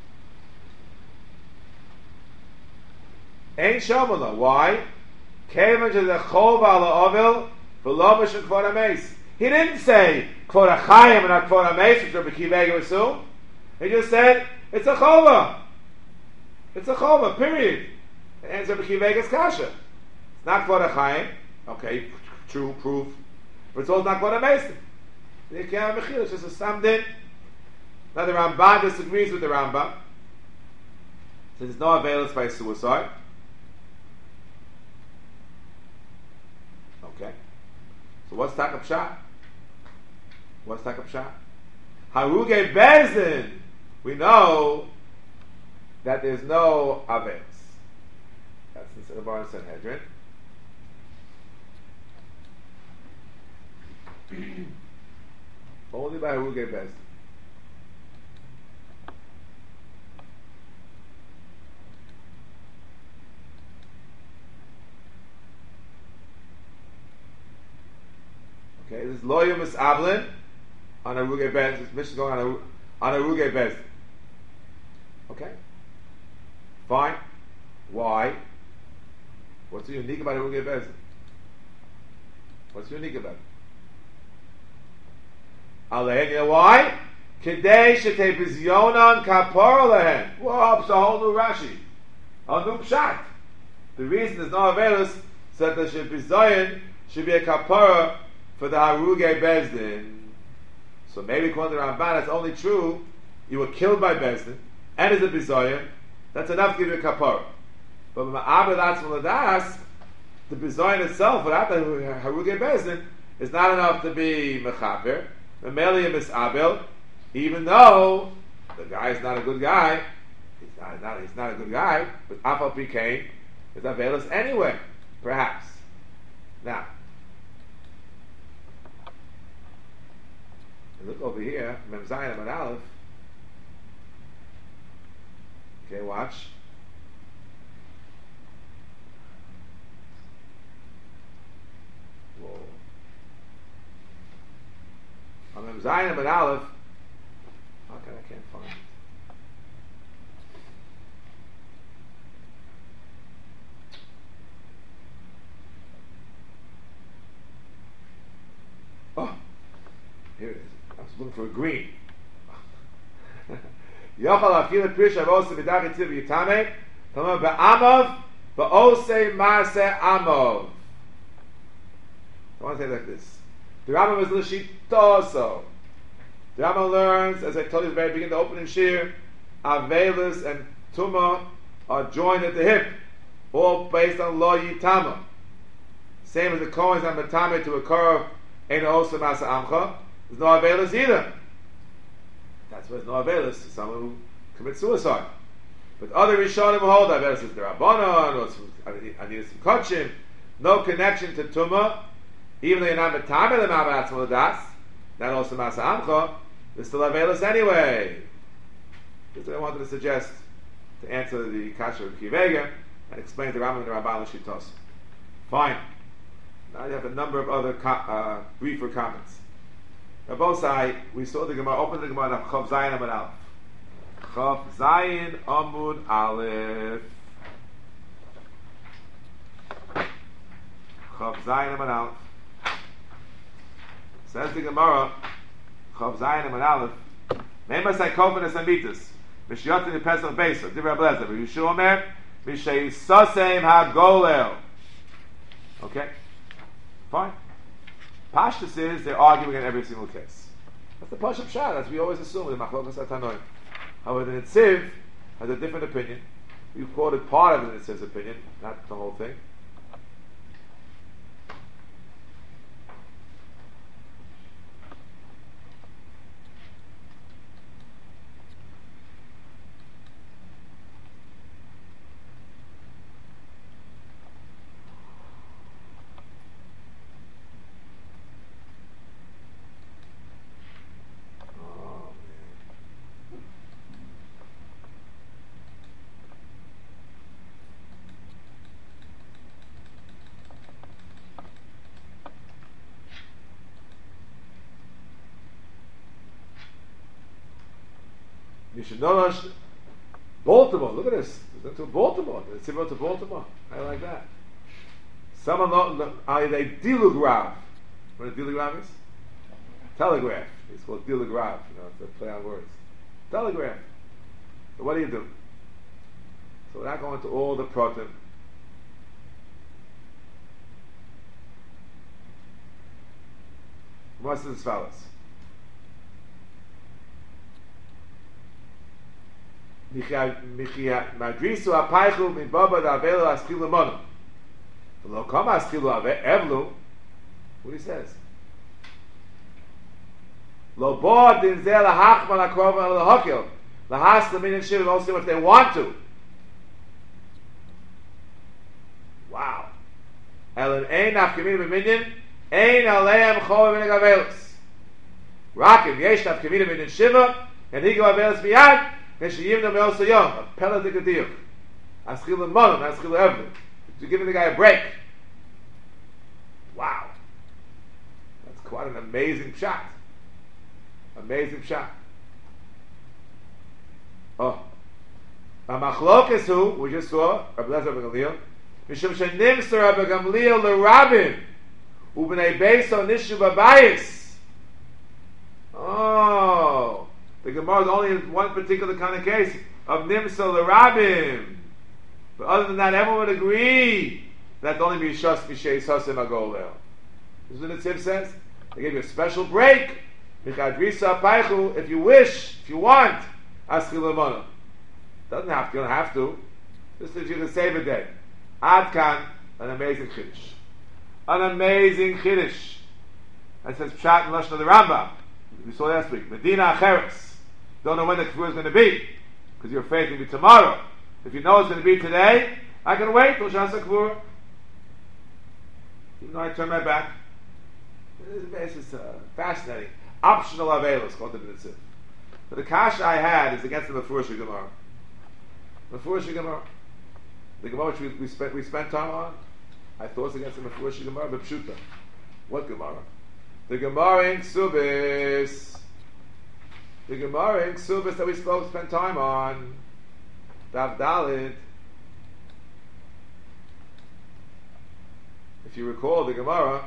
Ain't Shomala. Why? Kevan to the Chov ala Ovil, Velovish and Kvod HaMeis. He didn't say Kvod HaChayim and not Kvod HaMeis, which Rabbi Kiva Eger assumed. He just said, it's a Chova. It's a Chova, period. It ends Rabbi Kiva Eger's Kasha. It's not Kvod HaChayim. Okay, true, proof. But it's also not Kvod HaMeis. You can't have Mechil, it's just a Samdin. Now the Ramban disagrees with the Rambam. Says there's no availance by suicide. Okay. So what's Takab Shah? What's Takap Shah? Haruge Bezdin. We know that there's no Avelis. That's in the Bar Sanhedrin. Only by Haruge Bezdin. Okay, this is Loyum is Ablin on Haruge Bezdin. This mission is going on on Haruge Bezdin. Okay, fine. Why? What's unique about Haruge Bezdin? What's unique about it? Alein, you know why? Kedei shetei bizyonan kapor lehen. Whoa, it's a whole new Rashi, a new pshat. The reason there's no Avelis so that there should be Zion should be a kapara for the Haruge Bezdin. So maybe according to Ramban, that's only true. You were killed by Bezdin, and it's a bizoyin. That's enough to give you a kapara. But ma'abed atzma ladas, the bizoyin itself, without the Haruge Bezdin, is not enough to be mechaper. Mameli misabel, even though the guy is not a good guy, he's not, not he's not a good guy, but afal pikein is avelis anyway, perhaps. Now, look over here, Mem Zayin and Aleph. Okay, watch. Whoa. On Mem Zayin and Aleph, how can I can't find it? Oh, here it is. I was looking for a green. Yochal afil prisha v'ose b'dach etziv yitame. Tamar be'amav v'ose maase amav. I want to say it like this. The Rambam is l'shitoso. The Rambam learns, as I told you at the very beginning, the opening shir, Avelis and Tuma are joined at the hip, all based on Lo Yitama. Same as the Kohen's and Matame to a curve, ain't also Masa Amcha. There's no Avelis either. That's why there's no Avelis to someone who commits suicide. But other Rishonim hold Avelis is the Rabbanon, or Anidus Kotchim, no connection to Tuma. Even though you're not Matame the Ma'abat Tzmuladas, not also Masa Amcha, there's still Avelis anyway. That's what I wanted to suggest to answer the Kasha of Kivega and explain the Rambam and the Ramban Shitos. Fine. Now you have a number of other co- uh, briefer comments. Now both sides, we saw the Gemara, open the Gemara of Chav Zayin Amud Aleph. Chav Zayin Amud Aleph. Chav Zayin Amud Aleph. Says the Gemara, Chav Zayin Amud Aleph. Mema Saikofen Es Amitis. Mishyot in the Pesach Beisa. Divra Blazer. Yeshua Omer. Mishay Sosem HaGolel. Okay. Fine. Pashtus is they're arguing in every single case. That's the Pashup Shah, as we always assume in the Machlokas Atanoim. However, the Netziv has a different opinion. We quoted part of the Netziv's opinion, not the whole thing. You should know us. Baltimore, look at this. It's to Baltimore. It's similar to Baltimore. I like that. Someone are they dilugraph. What a dilugraph is? Telegraph. It's called dilugraph. You know, it's a play on words. Telegraph. So what do you do? So we're not going to all the protem. What's this, fellas? Madrisu apaychu min baba da avelu askilu monu. Lo kama askilu evlu. What he says? Lo bod din zeh lahachman akrov and lahokil. Lahas lamin and shiva also if they want to. Wow. Elen ein nafkamin b'minyan, ein aleim chov and gavelos. Rakim yesh nafkamin b'minyan shiva, and he go gavelos miyad, and sheyim no me'osa yom, a pella digadiyuk. Aschil l'monum, aschil l'evlim. You're giving the guy a break. Wow. That's quite an amazing shot. Amazing shot. Oh. A machlokes who, we just saw, Rabbi Lezer ben Gamliel, Mishum shenimser Rabbi Gamliel l'rabim, u'bnei beiso nishu babayis. Oh. The Gemara is only in one particular kind of case of nimser l'rabim. But other than that, everyone would agree that only be shas mishay sasim agolel. This is what the Tziv says. They gave you a special break. If you wish, if you want, askil l'mono. Doesn't have to. You don't have to. Just if you can save a day. Ad kan, an amazing chiddush. An amazing chiddush. That says pshat and lashon of the Rambam. We saw last week. Medina acheres. Don't know when the kfur is going to be, because you're afraid it's going to be tomorrow. If you know it's going to be today, I can wait till Shas HaKvur. Even though I turn my back. This is uh, fascinating. Optional avelos, called the B'nitzim. But the kasha I had is against the Mefurish Gemara. Mefurish Gemara. The Gemara which we, we, spent, we spent time on, I thought it's against the Mefurish Gemara, but Pshuta. What Gemara? The Gemara in Ksubis. The Gemara in Ksubis that we spoke, spent time on. Dav Dalit. If you recall the Gemara,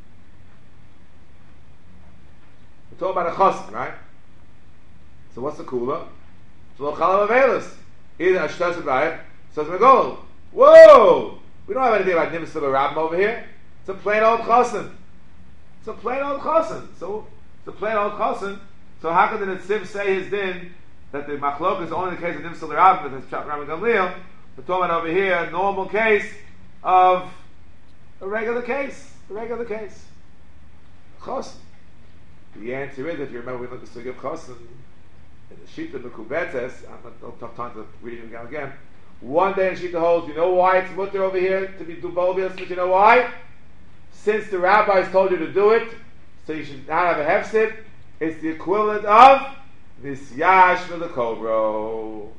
we're talking about a chassan, right? So what's the kula? It's lo chalav avelis. Either ashtas v'ayich, says megol. Whoa! We don't have anything about nimis of a rabbim over here. It's a plain old chassan. It's a plain old chassan. So it's a plain old chassan. So how could the Netziv say his din that the machlok is only the case of nimsal rabbim, but it's Rabbi Gamliel? We're talking about over here a normal case of a regular case, a regular case. Chassan. The answer is, if you remember, we looked at the Sugya of Chassan in the Shita Mekubetes. I'm not tough time to read it again. again. One day in Shita holds, you know why it's mutter over here to be dubovius? But you know why? Since the rabbis told you to do it, so you should not have a hefsid. It's the equivalent of this yash for the kobro.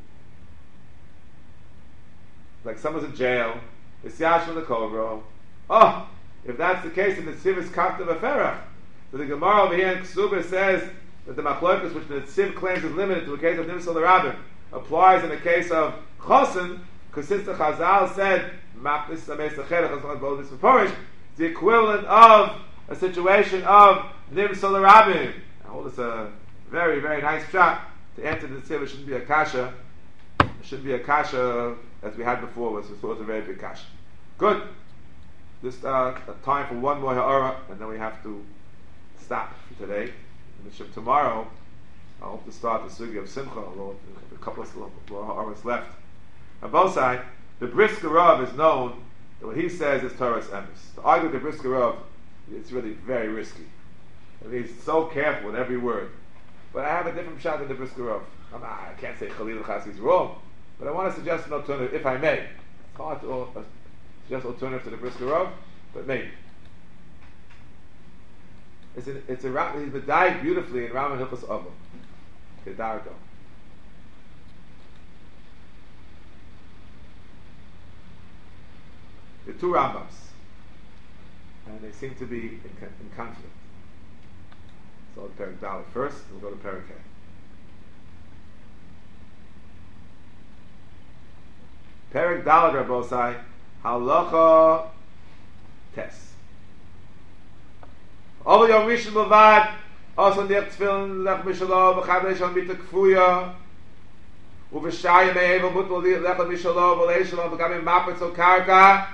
Like someone's in jail. This yash for the kobro. Oh, if that's the case, then the Tziv is kafta v'ferach. So the Gemara over here in Ksubah says that the machlokas, which the Tziv claims is limited to a case of nimsal rabbim, applies in the case of chassan, because since the Chazal said machnis sameis lechelech, it's the equivalent of a situation of nimsal rabbim. I hold this a very, very nice shot to enter the Tziv. It shouldn't be a kasha. It shouldn't be a kasha as we had before. It was, it was a very big kasha. Good. Just uh, time for one more ha'ara, and then we have to stop for today. And tomorrow, I hope to start the sugya of Simcha, although a couple of ha'aras left. On both sides, the Brisker Rav is known that what he says is Torah's emes. To argue with the Brisker Rav, it's really very risky. And he's so careful with every word. But I have a different shot than the Brisker Rav. I'm not, I can't say Khalil Chassi is wrong, but I want to suggest an alternative, if I may. It's hard to uh, suggest an alternative to the Brisker Rav, but maybe. It's a, it's a he's been died beautifully in Rama Hilchos Avos. Kedarko. The two Rambams, and they seem to be in, in conflict. So Perek Dalet first, and we'll go to Perek Hey. Perek Dalet Rabbosai Halacha Tes. Over Yom Rishon Bavad, also in the Tefillin Lech Mishalov, V'chad Leishon Bita Kfuya, Uv'shayim Me'evel Mutal Lech Mishalov, V'leishon V'gam Mapetz O Karka.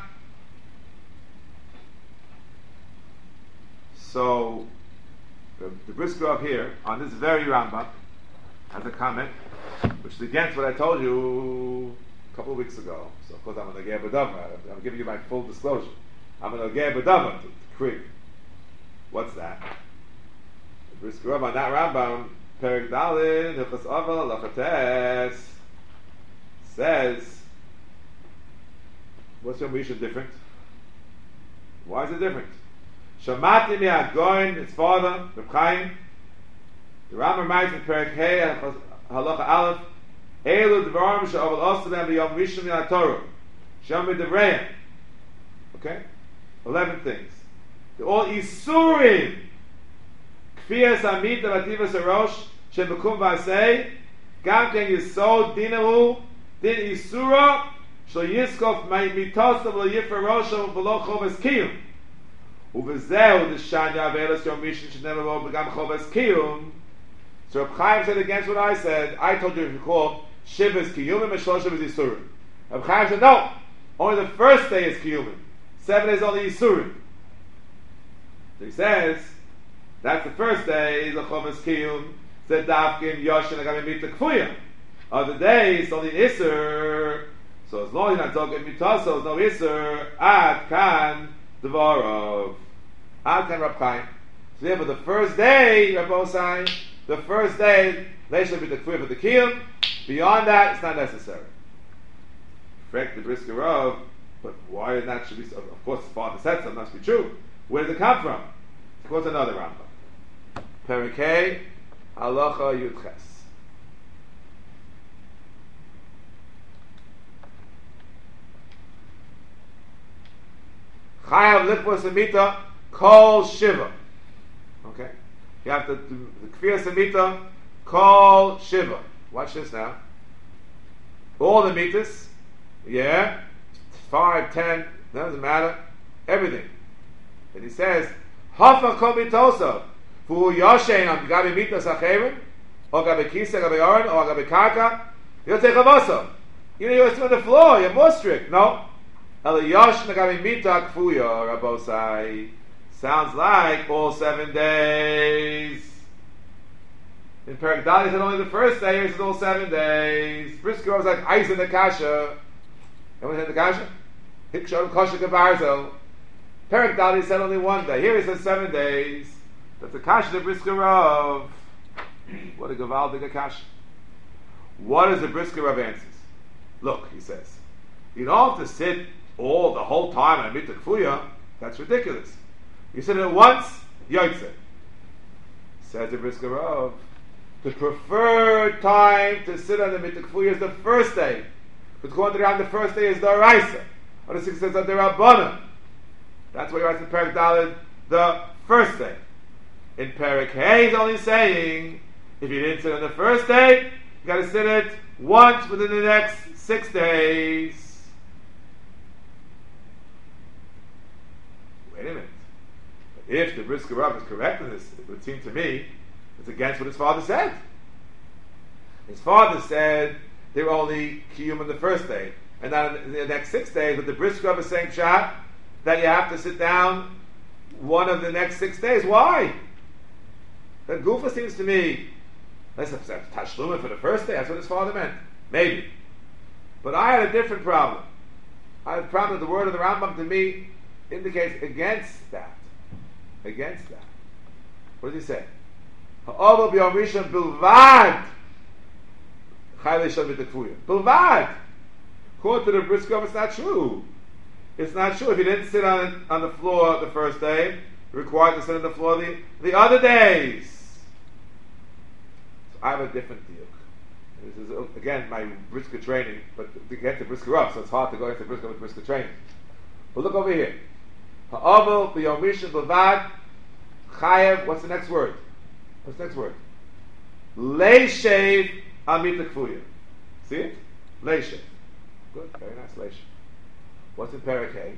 So the, the Brisker up here on this very Rambam has a comment which is against what I told you a couple of weeks ago. So of course I'm an Agei B'Dava. I'm giving you my full disclosure. I'm an Agei B'Dava to Krieg. What's that? The Brisker Rav on that Rambam, Perek Dalin, Hilchos Aval, Lachates, says, what's Yom Rishon different? Why is it different? Shamati mi Agoin, his father, Reb Chaim, the Rambam writes in Perek Hey, Halacha Aleph, Eilu Dvarim she'aval osam b'Yom Rishon min HaTorah, Shem b'Devreim. Okay? Eleven things. They're all Isurim. Kfiyas Amita Vativas Arosh Shem Bekum V'asei Gam Ken Yisod Dinahu Din Isura Shlo Yiskof Mitosav Lo Yifra Rosho V'lo Chovas Kiyum Uv'zeu D'Shanya Avelos Yom Rishon Shenever Lo B'gam Chovas Kiyum. So Reb Chaim said against what I said. I told you if you call Shiva is Kiyumim and Shloshav is Isurim. Reb Chaim said no, only the first day is Kiyumim, seven days only Isurim. So he says that's the first day, the Chovas Kiyum, said Dafkim, Yoshin, Agami Mita Kfuya. Other days, only Isser. So as long as you're not talking Mita, so there's no Isser, Ad Kan Devarov. Ad Kan Rab Chaim. So therefore, the first day, Rab Osai, the first day, Leishah Mita Kfuya for the Kiyum. Beyond that, it's not necessary. Frank the Brisker Rav, but why is that should be, of course, father said so, it must be true. Where does it come from? Of course, another Rambam. Perikei Halacha Yudches. Chayav Likvos Samita Kol Shiva. Okay? You have to do the Kfir Samita Kol Shiva. Watch this now. All the mitas, yeah, five, ten, doesn't matter, everything. And he says, Hafa Kol Mitosa. Fu Yoshein on Gabi Mitas Achevin, or Gabi Kisa, Gabi Oren, or Gabi Karka, you'll take a Vasa. You know, you're on the floor, you're more strict. No. El Yosh Gabi Mita Kfuya, Rabosai. Sounds like all seven days. In Perek Dali, he said only the first day, he said all seven days. Brisker was like ice in the kasha. Everyone said the kasha? Hikshon Kosha Gabarzo. Perek Dali said only one day. Here he says seven days. That's the kasha the Brisker Rav. What a gavaldig kasha. What is the Brisker Rav answers? Look, he says, you don't have to sit all the whole time on a mitzvah kfuya. That's ridiculous. You sit it once, yotze. Says the Brisker Rav, the preferred time to sit on the mitzvah kfuya is the first day. Because going around the first day is the Araisa. Or the sixth says of the Rabbana. That's why he writes in Perek Daled, the first day. In Perek Hey, he's only saying, if you didn't sit on the first day, you got to sit it once within the next six days. Wait a minute. If the Brisker Rav is correct in this, it would seem to me it's against what his father said. His father said they were only kiyum on the first day, and not in the next six days. But the Brisker Rav is saying pshat that you have to sit down one of the next six days. Why? That Gufa seems to me, let's have tashluma for the first day. That's what his father meant. Maybe. But I had a different problem. I had a problem that the word of the Rambam to me indicates against that. Against that. What does he say? Ha'ovel b'yom rishon bilvad chayle shel mitakfuya. Bilvad. According to the Brisker Rav, it's not true. It's not true. If you didn't sit on on the floor the first day, you're required to sit on the floor the, the other days. So I have a different deal. This is again my Brisker training, but to get to Brisker Rav, so it's hard to go into Brisker with Brisker training. But look over here. Ha'ovel b'yom rishon bilvad chayev. What's the next word? What's the next word? Leishev amita kfuya. See it? Leishev. Good, very nice. Leishev. What's in Perek Hey?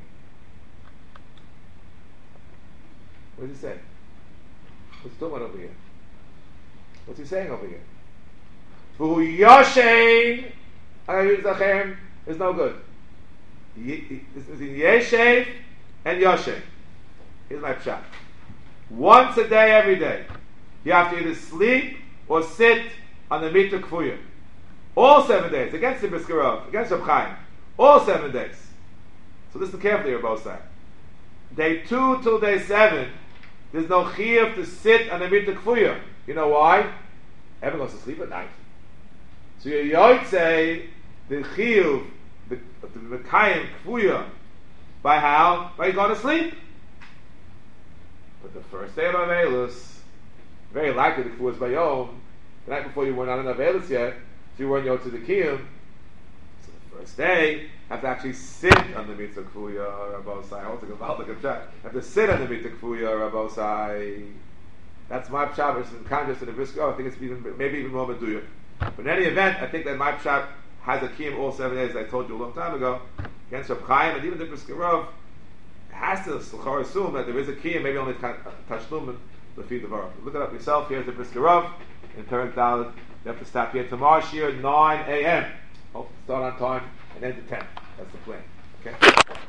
What does he say? What's he talking about over here? What's he saying over here? V'hu yoshein zachem is no good. It's yeshev and yoshein. Here's my pshat. Once a day, every day, you have to either sleep or sit on the mitzvah kfuya. All seven days, against the Brisker Rav, against Reb Chaim. All seven days. So listen carefully, Rabbi Osai. Day two till day seven, there's no chiyuv to sit on the mitzvah kfuya. You know why? Everyone goes to sleep at night. So you yoid say the chiyuv, the the mekayim kfuya, by how? By going to sleep. But the first day of Avelus, very likely the kfuya is by yom. The night before you were not in Avelus yet, so you weren't yod to the kiyum. So the first day, you have to actually sit on the mitzvah kfuya or abosai. I want to go about the You have to sit on the mitzvah kfuya or abosai. That's my pshat versus in contrast to the brisker. Oh, I think it's even maybe even more meduyuk. But in any event, I think that my pshat has a kiyum all seven days. As I told you a long time ago against Reb Chaim and even the brisker Rav has to assume that there is a kiyum, maybe only tashlumin the feed the varah. Look it up yourself. Here's the brisker Rav in Perek Dalet. You have to stop here tomorrow. Shir nine a.m. Hope to start on time and end at ten. That's the plan. Okay.